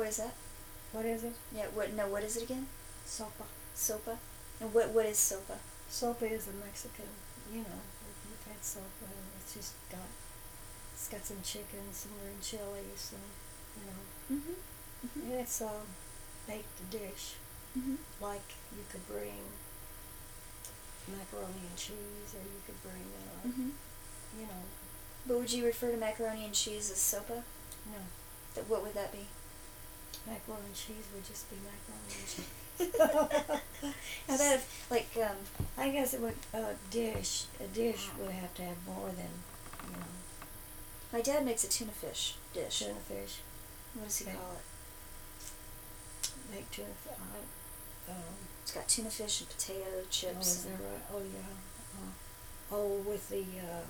What is that? What is it? Yeah, what, no, what is it again? Sopa. Sopa? And what is sopa? Sopa is a Mexican, you've had sopa, and it's got some chicken, some green chilies, and, Mm-hmm. and it's a baked dish. Mm-hmm. Like you could bring macaroni and cheese, or you could bring, Mm-hmm. you know, But would you refer to macaroni and cheese as sopa? no, What would that be? macaroni and cheese would just be macaroni and cheese. How about if, like, I guess it would, a dish would have to have more than, my dad makes a tuna fish dish. tuna fish, What does he Okay. call it? baked tuna fish. It's got tuna fish and potato Oh, chips. is that and right? Oh, yeah. With the,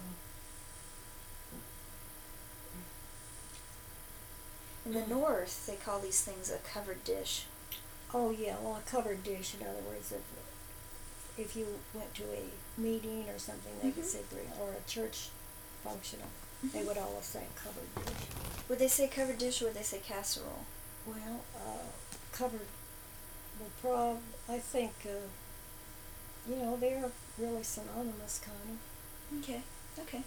in the north, they call these things a covered dish. oh, yeah, well, a covered dish, in other words, if you went to a meeting or something, they could Mhm. say bring, or a church function, they would always say covered dish. Would they say covered dish, or would they say casserole? Well, covered, I think, they're really synonymous, kind of. Okay, okay.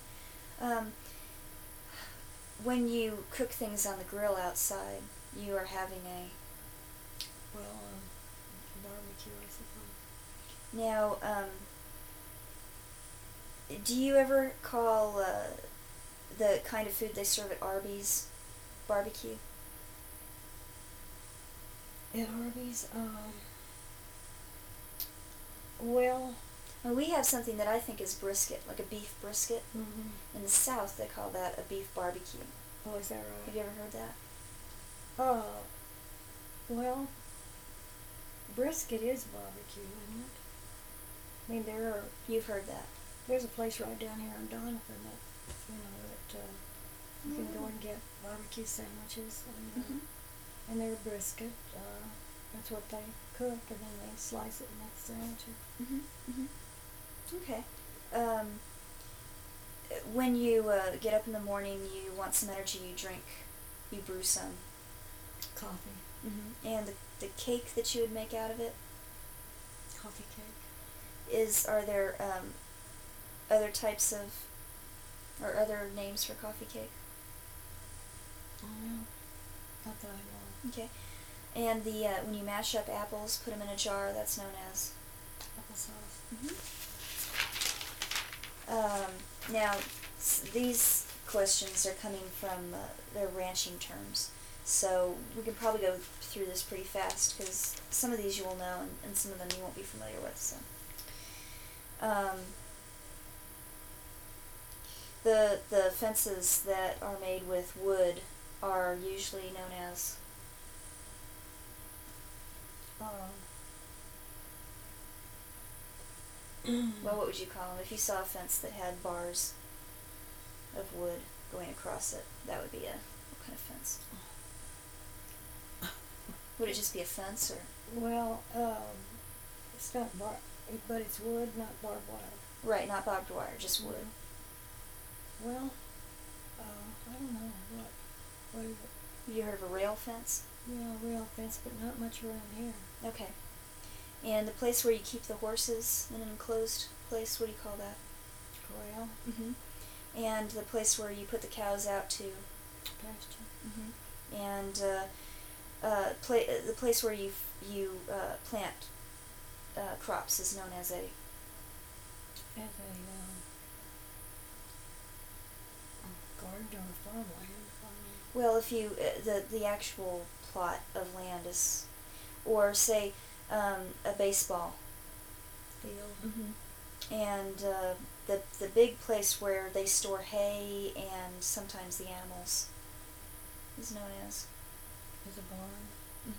When you cook things on the grill outside, you are having a... Well, barbecue, I suppose. Now, do you ever call the kind of food they serve at Arby's barbecue? At Arby's, well, Well, we have something that I think is brisket, like a beef brisket. mm-hmm. In the South, they call that a beef barbecue. Oh, is that Have right? you ever heard that? Well, brisket is barbecue, isn't it? I mean, You've heard that. there's a place right down here in Donovan that you can go and get barbecue sandwiches, Mhm. and they're brisket. That's what they cook, and then they slice it and make sandwiches. Mhm. Mhm. Okay. When you get up in the morning, you want some energy. You brew some. Coffee. And the cake that you would make out of it Coffee cake. are there other types of or other names for coffee cake? Oh, no. Not that I know. Okay. And the when you mash up apples, put them in a jar, that's known as Applesauce. Now, these questions are coming from their ranching terms, so we can probably go through this pretty fast because some of these you will know and some of them you won't be familiar with. So, the fences that are made with wood are usually known as well, what would you call them? If you saw a fence that had bars of wood going across it, that would be what kind of fence? Would it just be a fence, or? Well, it's not but it's wood, not barbed wire. Right, not barbed wire, just wood. Well, I don't know what is it? Have you heard of a rail fence? Yeah, rail fence, but not much around here. Okay. And the place where you keep the horses in an enclosed place, what do you call that? Corral. And the place where you put the cows out to Pasture. and the place where you plant crops is known as a garden or farmland. well, if you the actual plot of land is, or say a baseball Field. and the big place where they store hay and sometimes the animals is known as Is a barn.